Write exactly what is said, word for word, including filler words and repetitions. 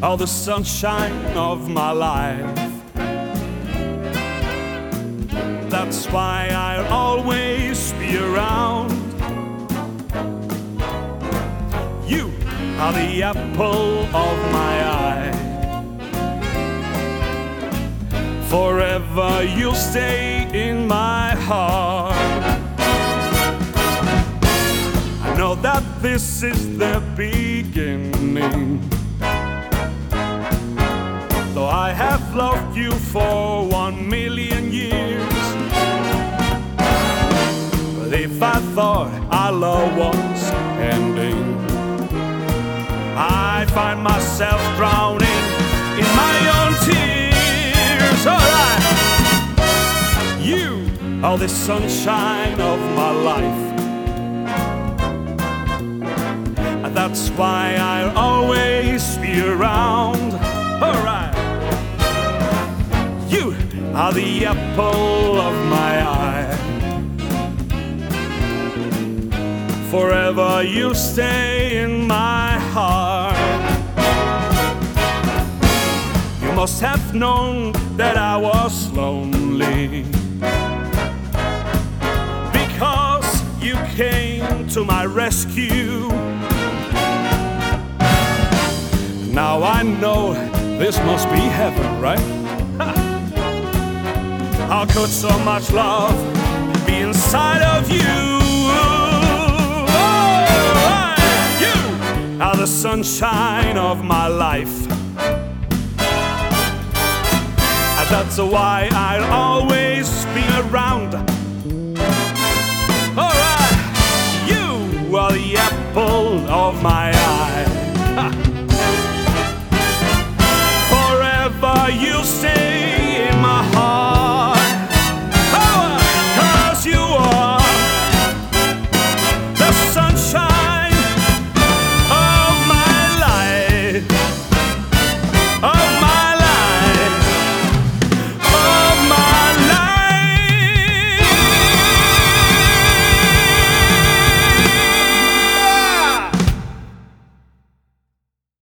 are the sunshine of my life. That's why I'll always be around. You are the apple of my eye. Forever you'll stay in my heart. I know that this is the beginning, though I have loved you for one million years. But if I thought our love was ending, I find myself drowning in my own tears. Alright, you are the sunshine of my life. That's why I'll always be around. Alright, you are the apple of my eye. Forever you stay in my heart. You must have known that I was lonely, because you came to my rescue. Now I know this must be heaven, right? Ha. How could so much love be inside of you? Oh, you are the sunshine of my life. And that's why I'll always be around. Alright, you are the apple of my eye.